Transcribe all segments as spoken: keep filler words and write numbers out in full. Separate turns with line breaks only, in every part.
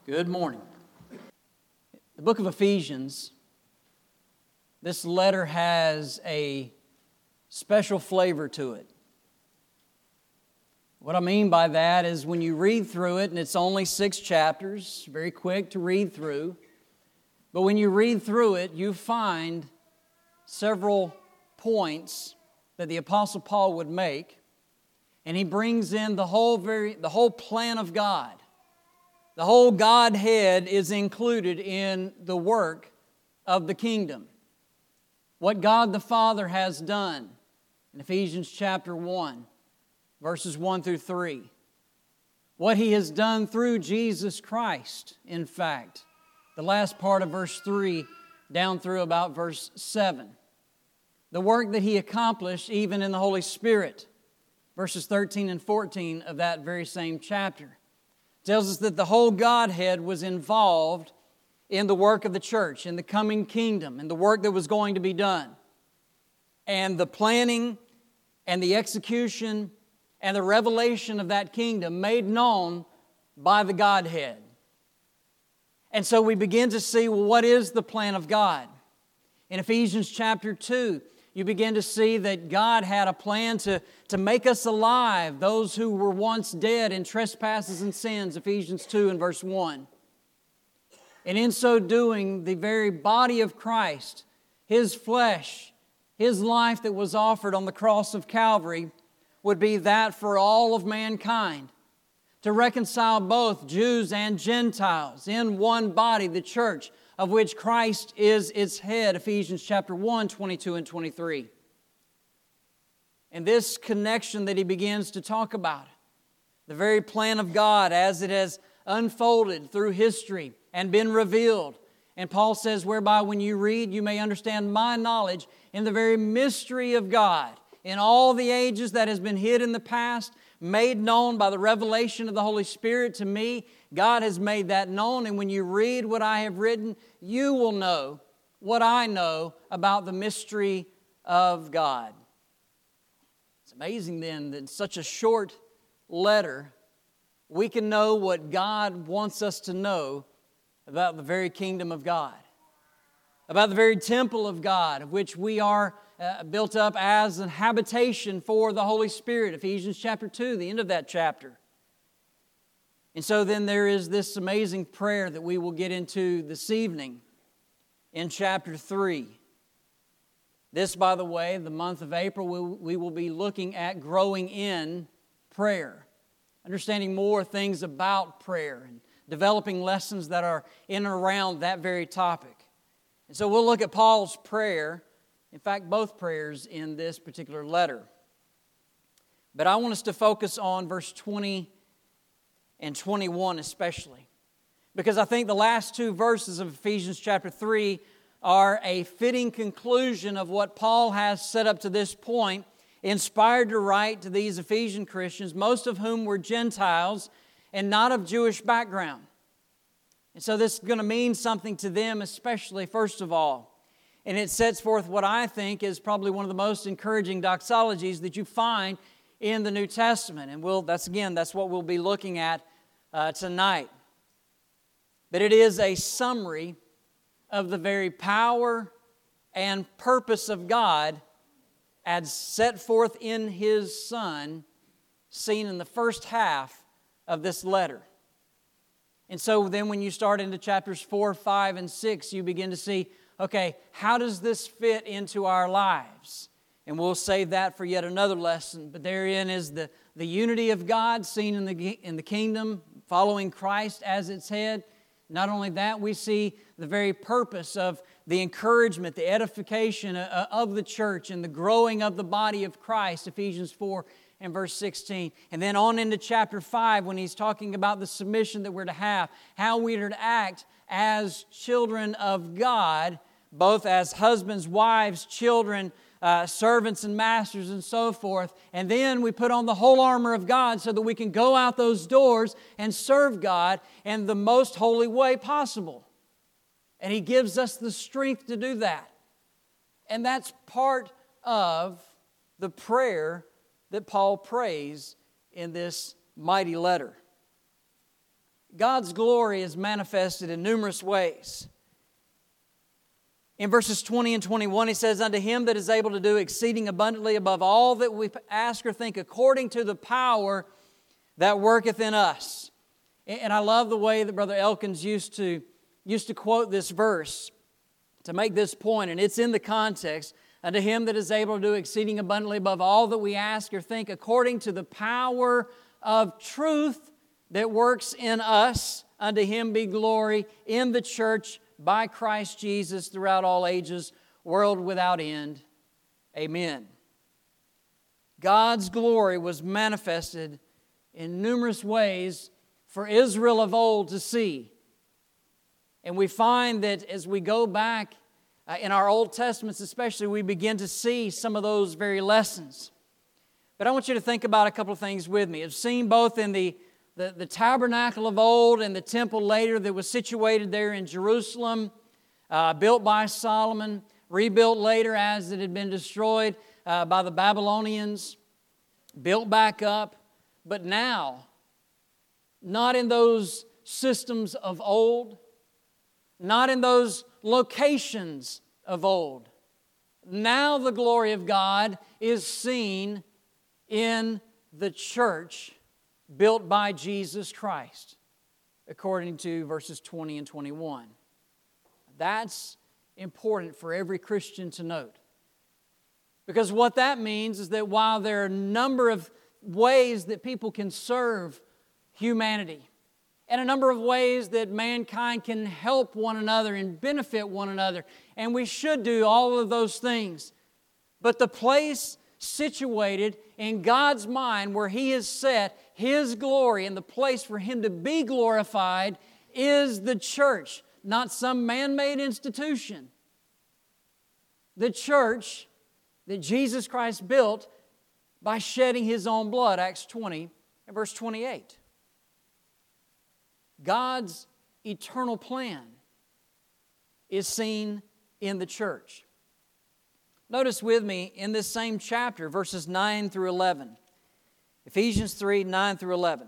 Good morning. The book of Ephesians, this letter has a special flavor to it. What I mean by that is when you read through it, and it's only six chapters, very quick to read through, but when you read through it, you find several points that the Apostle Paul would make, and he brings in the whole very the whole plan of God. The whole Godhead is included in the work of the kingdom. What God the Father has done in Ephesians chapter one, verses one through three. What He has done through Jesus Christ, in fact. The last part of verse three down through about verse seven. The work that He accomplished even in the Holy Spirit, verses thirteen and fourteen of that very same chapter. Tells us that the whole Godhead was involved in the work of the church, in the coming kingdom, in the work that was going to be done. And the planning and the execution and the revelation of that kingdom made known by the Godhead. And so we begin to see, well, what is the plan of God? In Ephesians chapter two, you begin to see that God had a plan to, to make us alive, those who were once dead in trespasses and sins, Ephesians two and verse one. And in so doing, the very body of Christ, His flesh, His life that was offered on the cross of Calvary, would be that for all of mankind, to reconcile both Jews and Gentiles in one body, the church, of which Christ is its head, Ephesians chapter one, twenty-two and twenty-three. And this connection that he begins to talk about, the very plan of God as it has unfolded through history and been revealed. And Paul says, whereby when you read, you may understand my knowledge in the very mystery of God, in all the ages that has been hid in the past, made known by the revelation of the Holy Spirit to me. God has made that known, and when you read what I have written, you will know what I know about the mystery of God. It's amazing then that in such a short letter, we can know what God wants us to know about the very kingdom of God, about the very temple of God, of which we are uh, built up as a habitation for the Holy Spirit, Ephesians chapter two, the end of that chapter. And so then there is this amazing prayer that we will get into this evening in chapter three. This, by the way, the month of April, we, we will be looking at growing in prayer, understanding more things about prayer and developing lessons that are in and around that very topic. And so we'll look at Paul's prayer, in fact, both prayers in this particular letter. But I want us to focus on verse twenty and twenty-one especially, because I think the last two verses of Ephesians chapter three are a fitting conclusion of what Paul has set up to this point, inspired to write to these Ephesian Christians, most of whom were Gentiles and not of Jewish background. And so this is going to mean something to them, especially, first of all. And it sets forth what I think is probably one of the most encouraging doxologies that you find in the New Testament. And we'll, that's again, that's what we'll be looking at uh, tonight. But it is a summary of the very power and purpose of God as set forth in His Son, seen in the first half of this letter. And so then when you start into chapters four, five, and six, you begin to see, okay, how does this fit into our lives? And we'll save that for yet another lesson. But therein is the, the unity of God seen in the, in the kingdom, following Christ as its head. Not only that, we see the very purpose of the encouragement, the edification of the church and the growing of the body of Christ, Ephesians four and verse sixteen. And then on into chapter five when he's talking about the submission that we're to have, how we are to act as children of God, both as husbands, wives, children, Uh, servants and masters and so forth. And then we put on the whole armor of God so that we can go out those doors and serve God in the most holy way possible. And He gives us the strength to do that. And that's part of the prayer that Paul prays in this mighty letter. God's glory is manifested in numerous ways. In verses twenty and twenty-one, He says, "Unto Him that is able to do exceeding abundantly above all that we ask or think, according to the power that worketh in us." And I love the way that Brother Elkins used to, used to quote this verse to make this point, and it's in the context. "Unto Him that is able to do exceeding abundantly above all that we ask or think, according to the power of truth that works in us, unto Him be glory in the church by Christ Jesus throughout all ages, world without end. Amen." God's glory was manifested in numerous ways for Israel of old to see. And we find that as we go back uh, in our Old Testaments especially, we begin to see some of those very lessons. But I want you to think about a couple of things with me. It's seen both in the The, the tabernacle of old and the temple later that was situated there in Jerusalem, uh, built by Solomon, rebuilt later as it had been destroyed uh, by the Babylonians, built back up. But now, not in those systems of old, not in those locations of old. Now the glory of God is seen in the church built by Jesus Christ, according to verses twenty and twenty-one. That's important for every Christian to note. Because what that means is that while there are a number of ways that people can serve humanity, and a number of ways that mankind can help one another and benefit one another, and we should do all of those things, but the place situated in God's mind where He has set His glory and the place for Him to be glorified is the church, not some man-made institution. The church that Jesus Christ built by shedding His own blood, Acts twenty and verse twenty-eight. God's eternal plan is seen in the church. Notice with me in this same chapter, verses nine through eleven. Ephesians three, nine through eleven.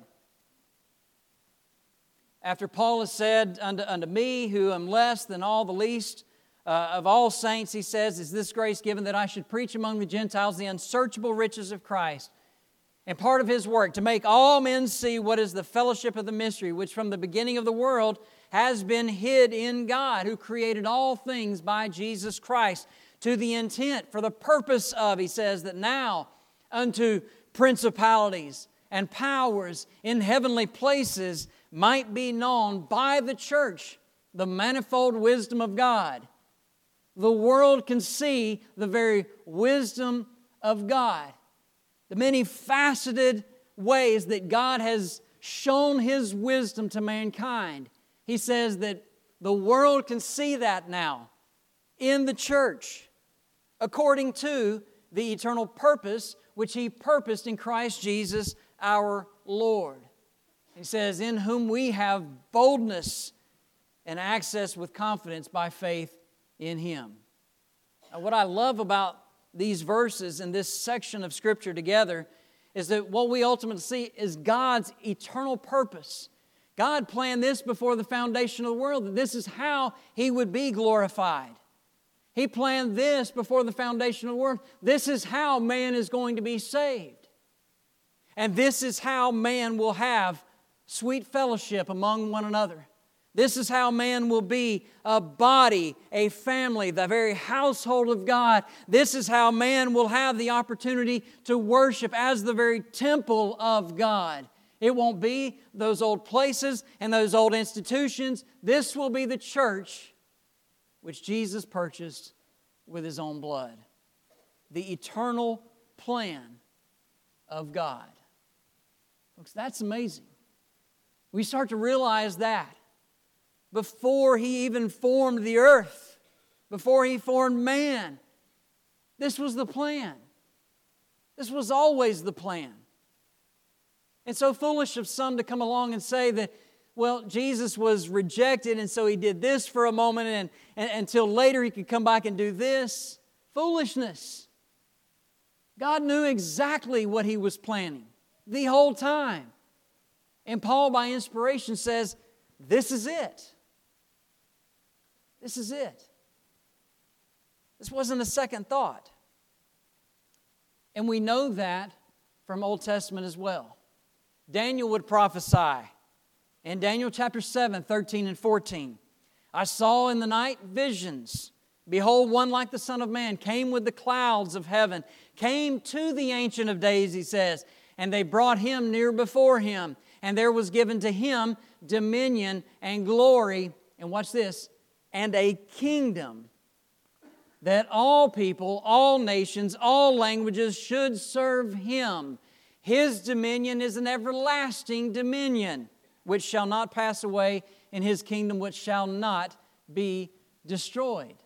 "After Paul has said, unto, unto me, who am less than all the least uh, of all saints," he says, "is this grace given that I should preach among the Gentiles the unsearchable riches of Christ, and part of His work, to make all men see what is the fellowship of the mystery, which from the beginning of the world has been hid in God, who created all things by Jesus Christ, to the intent, for the purpose of," he says, "that now unto principalities and powers in heavenly places might be known by the church the manifold wisdom of God." The world can see the very wisdom of God, the many faceted ways that God has shown His wisdom to mankind. He says that the world can see that now in the church, according to the eternal purpose which He purposed in Christ Jesus our Lord. He says, "In whom we have boldness and access with confidence by faith in Him." Now, what I love about these verses and this section of Scripture together is that what we ultimately see is God's eternal purpose. God planned this before the foundation of the world, that this is how He would be glorified. He planned this before the foundation of the world. This is how man is going to be saved. And this is how man will have sweet fellowship among one another. This is how man will be a body, a family, the very household of God. This is how man will have the opportunity to worship as the very temple of God. It won't be those old places and those old institutions. This will be the church which Jesus purchased with His own blood. The eternal plan of God. Folks, that's amazing. We start to realize that before He even formed the earth, before He formed man, this was the plan. This was always the plan. And so foolish of some to come along and say that, well, Jesus was rejected and so He did this for a moment and, and until later He could come back and do this. Foolishness. God knew exactly what He was planning the whole time. And Paul, by inspiration, says, this is it. This is it. This wasn't a second thought. And we know that from Old Testament as well. Daniel would prophesy in Daniel chapter seven, thirteen and fourteen. I saw in the night visions. Behold, one like the Son of Man came with the clouds of heaven, came to the Ancient of Days, he says, and they brought him near before him. And there was given to him dominion and glory, and watch this, and a kingdom that all people, all nations, all languages should serve him. His dominion is an everlasting dominion, which shall not pass away, in his kingdom which shall not be destroyed.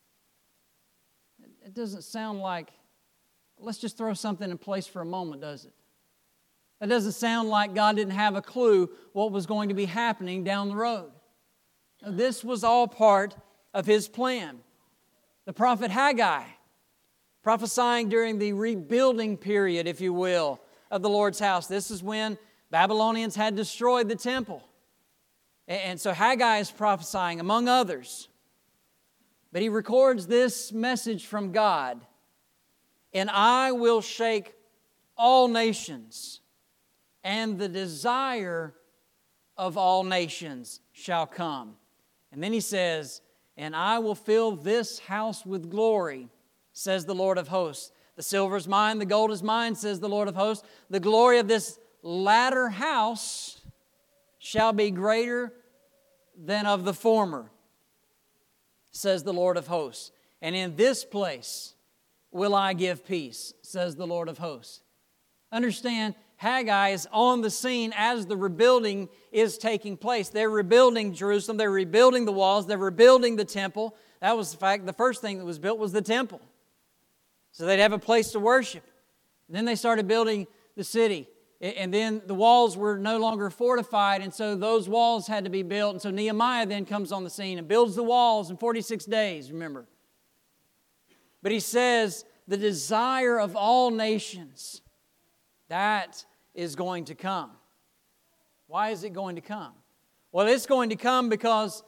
It doesn't sound like, let's just throw something in place for a moment, does it? That doesn't sound like God didn't have a clue what was going to be happening down the road. Now, this was all part of his plan. The prophet Haggai, prophesying during the rebuilding period, if you will, of the Lord's house. This is when Babylonians had destroyed the temple. And so Haggai is prophesying, among others. But he records this message from God. And I will shake all nations, and the desire of all nations shall come. And then he says, and I will fill this house with glory, says the Lord of hosts. The silver is mine, the gold is mine, says the Lord of hosts. The glory of this latter house shall be greater than of the former, says the Lord of hosts. And in this place will I give peace, says the Lord of hosts. Understand, Haggai is on the scene as the rebuilding is taking place. They're rebuilding Jerusalem. They're rebuilding the walls. They're rebuilding the temple. That was the fact. The first thing that was built was the temple. So they'd have a place to worship. And then they started building the city. And then the walls were no longer fortified, and so those walls had to be built. And so Nehemiah then comes on the scene and builds the walls in forty-six days, remember. But he says, the desire of all nations, that is going to come. Why is it going to come? Well, it's going to come because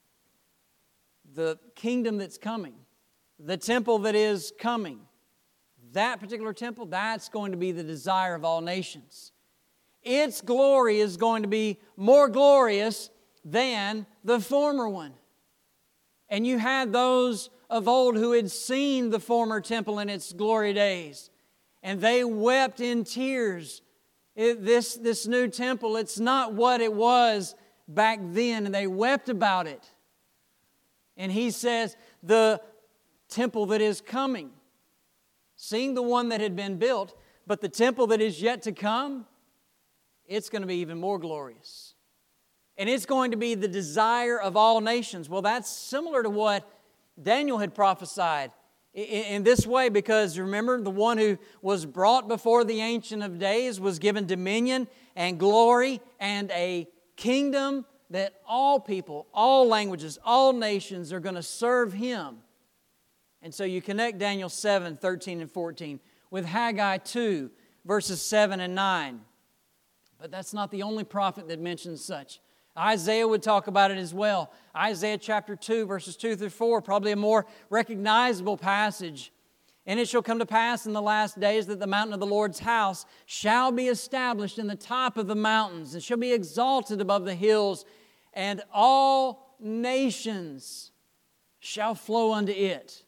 the kingdom that's coming, the temple that is coming, that particular temple, that's going to be the desire of all nations. Its glory is going to be more glorious than the former one. And you had those of old who had seen the former temple in its glory days, and they wept in tears. It, this, this new temple, it's not what it was back then, and they wept about it. And he says, the temple that is coming, seeing the one that had been built, but the temple that is yet to come, it's going to be even more glorious. And it's going to be the desire of all nations. Well, that's similar to what Daniel had prophesied in this way, because remember, the one who was brought before the Ancient of Days was given dominion and glory and a kingdom that all people, all languages, all nations are going to serve him. And so you connect Daniel seven, thirteen and fourteen with Haggai two, verses seven and nine. But that's not the only prophet that mentions such. Isaiah would talk about it as well. Isaiah chapter two, verses two through four, probably a more recognizable passage. And it shall come to pass in the last days that the mountain of the Lord's house shall be established in the top of the mountains, and shall be exalted above the hills, and all nations shall flow unto it.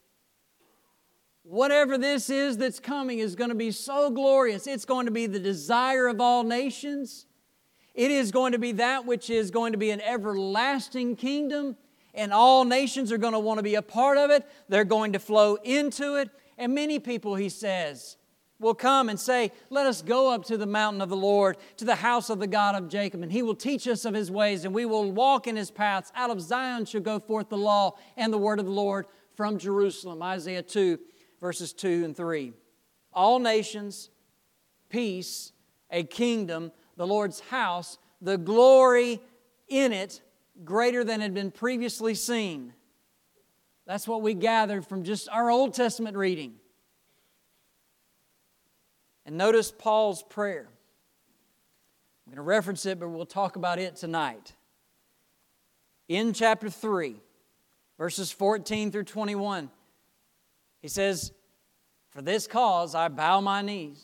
Whatever this is that's coming is going to be so glorious. It's going to be the desire of all nations. It is going to be that which is going to be an everlasting kingdom, and all nations are going to want to be a part of it. They're going to flow into it. And many people, he says, will come and say, let us go up to the mountain of the Lord, to the house of the God of Jacob, and He will teach us of His ways, and we will walk in His paths. Out of Zion shall go forth the law and the word of the Lord from Jerusalem. Isaiah two, verses two and three. All nations, peace, a kingdom, the Lord's house, the glory in it greater than had been previously seen. That's what we gathered from just our Old Testament reading. And notice Paul's prayer. I'm going to reference it, but we'll talk about it tonight. In chapter three, verses fourteen through twenty-one, he says, "For this cause I bow my knees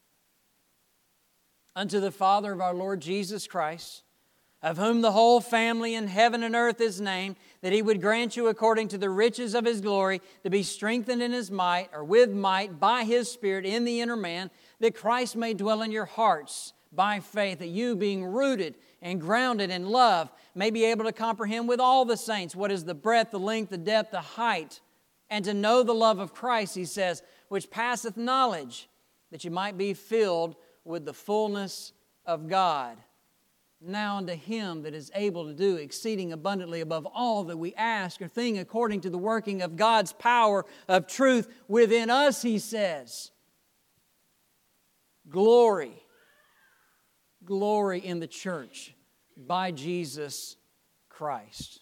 unto the Father of our Lord Jesus Christ, of whom the whole family in heaven and earth is named, that He would grant you according to the riches of His glory to be strengthened in His might, or with might, by His Spirit in the inner man, that Christ may dwell in your hearts by faith, that you, being rooted and grounded in love, may be able to comprehend with all the saints what is the breadth, the length, the depth, the height, and to know the love of Christ," he says, "which passeth knowledge, that you might be filled with the fullness of God. Now unto Him that is able to do exceeding abundantly above all that we ask or think, according to the working of God's power of truth within us," he says. Glory, glory in the church by Jesus Christ.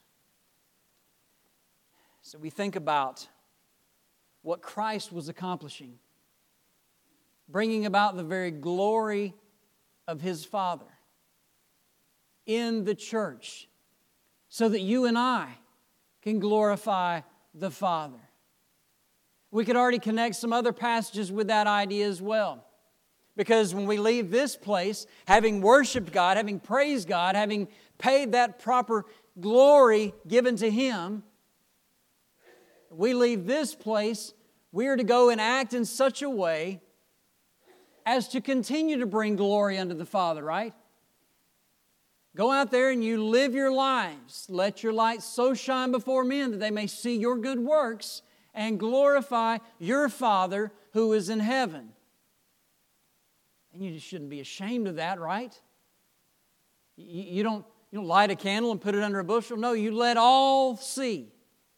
So we think about what Christ was accomplishing, bringing about the very glory of His Father in the church, so that you and I can glorify the Father. We could already connect some other passages with that idea as well. Because when we leave this place, having worshiped God, having praised God, having paid that proper glory given to Him, we leave this place, we are to go and act in such a way as to continue to bring glory unto the Father, right? Go out there and you live your lives. Let your light so shine before men that they may see your good works and glorify your Father who is in heaven. And you just shouldn't be ashamed of that, right? You, you, don't, you don't light a candle and put it under a bushel. No, you let all see.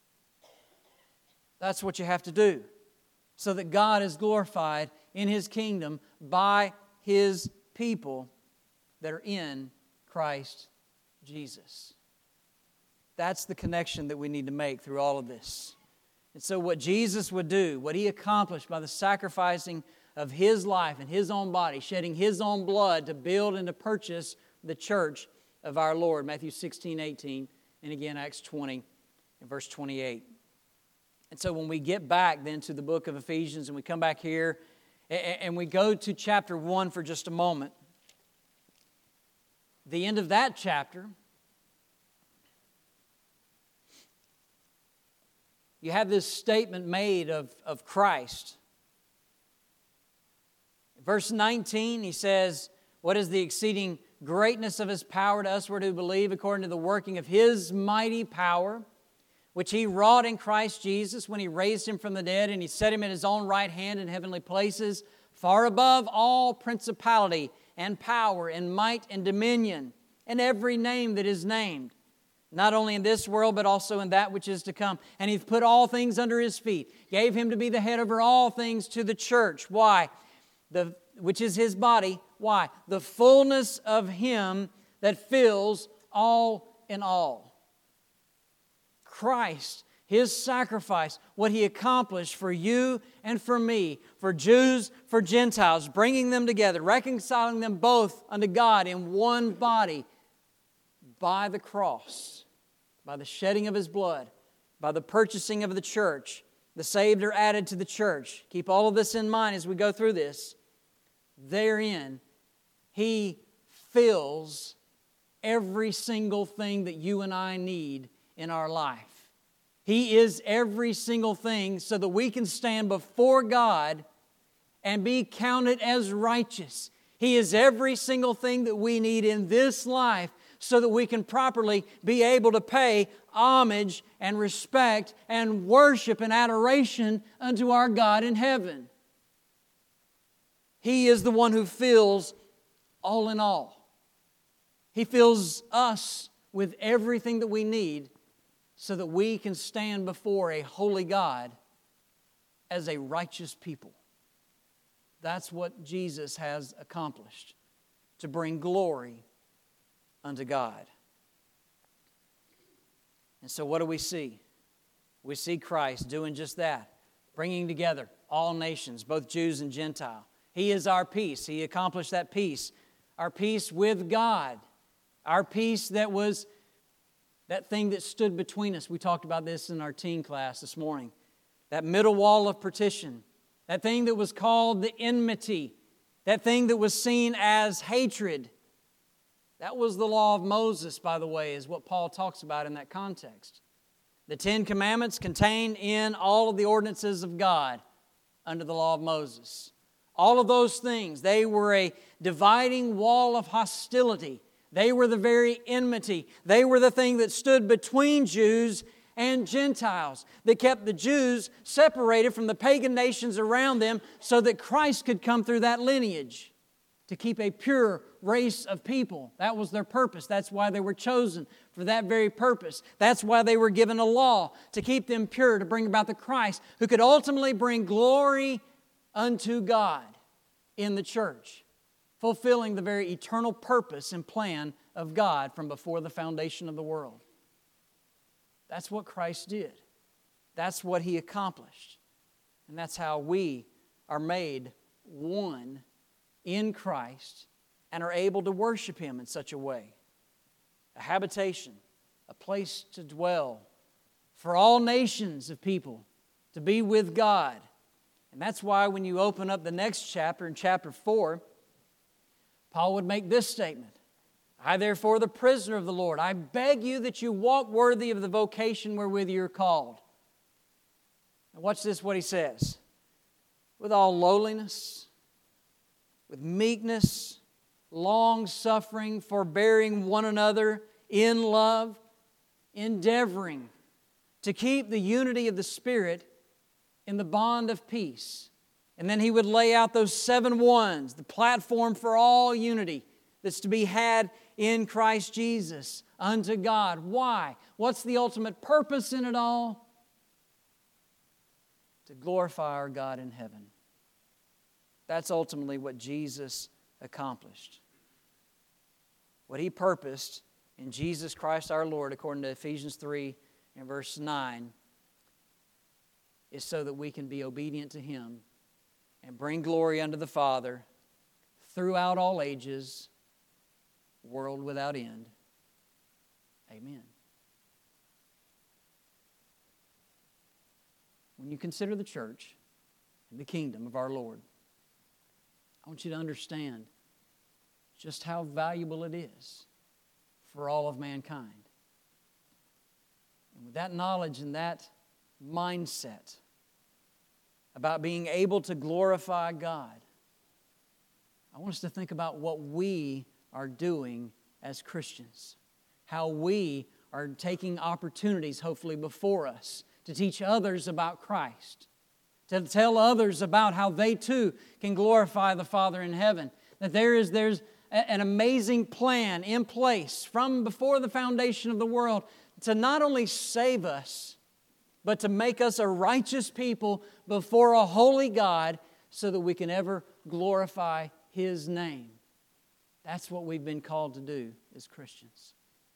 That's what you have to do, so that God is glorified in His kingdom by His people that are in Christ Jesus. That's the connection that we need to make through all of this. And so what Jesus would do, what He accomplished by the sacrificing of His life and His own body, shedding His own blood to build and to purchase the church of our Lord, Matthew sixteen, eighteen, and again Acts twenty and verse twenty-eight. And so when we get back then to the book of Ephesians and we come back here and we go to chapter one for just a moment, the end of that chapter, you have this statement made of, of Christ. Verse nineteen, he says, "What is the exceeding greatness of His power to us who believe, according to the working of His mighty power, which He wrought in Christ Jesus when He raised Him from the dead, and He set Him at His own right hand in heavenly places, far above all principality and power and might and dominion, and every name that is named, not only in this world, but also in that which is to come. And He put all things under His feet, gave Him to be the head over all things to the church." Why? The, which is His body. Why? The fullness of Him that fills all in all. Christ, His sacrifice, what He accomplished for you and for me, for Jews, for Gentiles, bringing them together, reconciling them both unto God in one body by the cross, by the shedding of His blood, by the purchasing of the church. The saved are added to the church. Keep all of this in mind as we go through this. Therein, He fills every single thing that you and I need in our life. He is every single thing so that we can stand before God and be counted as righteous. He is every single thing that we need in this life so that we can properly be able to pay homage and respect and worship and adoration unto our God in heaven. He is the one who fills all in all. He fills us with everything that we need so that we can stand before a holy God as a righteous people. That's what Jesus has accomplished, to bring glory unto God. And so what do we see? We see Christ doing just that, bringing together all nations, both Jews and Gentile. He is our peace. He accomplished that peace. our peace with God, our peace that was that thing that stood between us. We talked about this in our teen class this morning. That middle wall of partition, that thing that was called the enmity, that thing that was seen as hatred. That was the law of Moses, by the way, is what Paul talks about in that context. The Ten Commandments contained in all of the ordinances of God under the law of Moses. All of those things, they were a dividing wall of hostility. They were the very enmity. They were the thing that stood between Jews and Gentiles, that kept the Jews separated from the pagan nations around them so that Christ could come through that lineage to keep a pure race of people. That was their purpose. That's why they were chosen, for that very purpose. That's why they were given a law, to keep them pure, to bring about the Christ who could ultimately bring glory unto God in the church, fulfilling the very eternal purpose and plan of God from before the foundation of the world. That's what Christ did. That's what He accomplished. And that's how we are made one in Christ and are able to worship Him in such a way. A habitation, a place to dwell for all nations of people, to be with God. And that's why when you open up the next chapter, in chapter four, Paul would make this statement. I, therefore, the prisoner of the Lord, I beg you that you walk worthy of the vocation wherewith you are called. Now watch this, what he says. With all lowliness, with meekness, long-suffering, forbearing one another in love, endeavoring to keep the unity of the Spirit in the bond of peace. And then he would lay out those seven ones, the platform for all unity that's to be had in Christ Jesus unto God. Why? What's the ultimate purpose in it all? To glorify our God in heaven. That's ultimately what Jesus accomplished. What He purposed in Jesus Christ our Lord, according to Ephesians three and verse nine, is so that we can be obedient to Him and bring glory unto the Father throughout all ages, world without end. Amen. When you consider the church and the kingdom of our Lord, I want you to understand just how valuable it is for all of mankind. And with that knowledge and that mindset about being able to glorify God, I want us to think about what we are doing as Christians. How we are taking opportunities, hopefully, before us to teach others about Christ. To tell others about how they too can glorify the Father in heaven. That there is there's an amazing plan in place from before the foundation of the world to not only save us, but to make us a righteous people before a holy God so that we can ever glorify His name. That's what we've been called to do as Christians.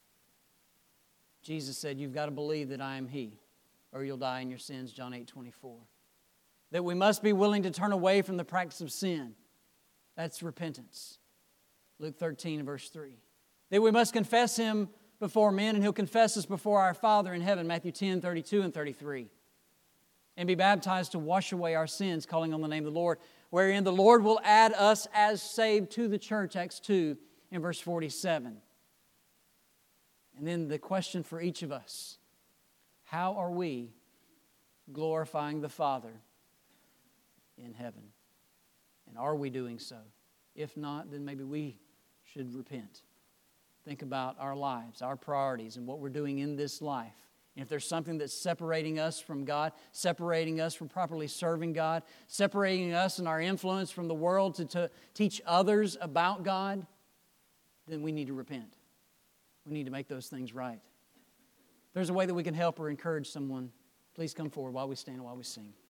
Jesus said, you've got to believe that I am He, or you'll die in your sins, John eight twenty-four. That we must be willing to turn away from the practice of sin. That's repentance. Luke thirteen, verse three. That we must confess Him before men, and He'll confess us before our Father in heaven, Matthew ten, thirty-two and thirty-three. And be baptized to wash away our sins, calling on the name of the Lord, wherein the Lord will add us as saved to the church, Acts two and verse forty-seven. And then the question for each of us, how are we glorifying the Father in heaven? And are we doing so? If not, then maybe we should repent. Think about our lives, our priorities, and what we're doing in this life. And if there's something that's separating us from God, separating us from properly serving God, separating us and our influence from the world to, to teach others about God, then we need to repent. We need to make those things right. If there's a way that we can help or encourage someone, please come forward while we stand and while we sing.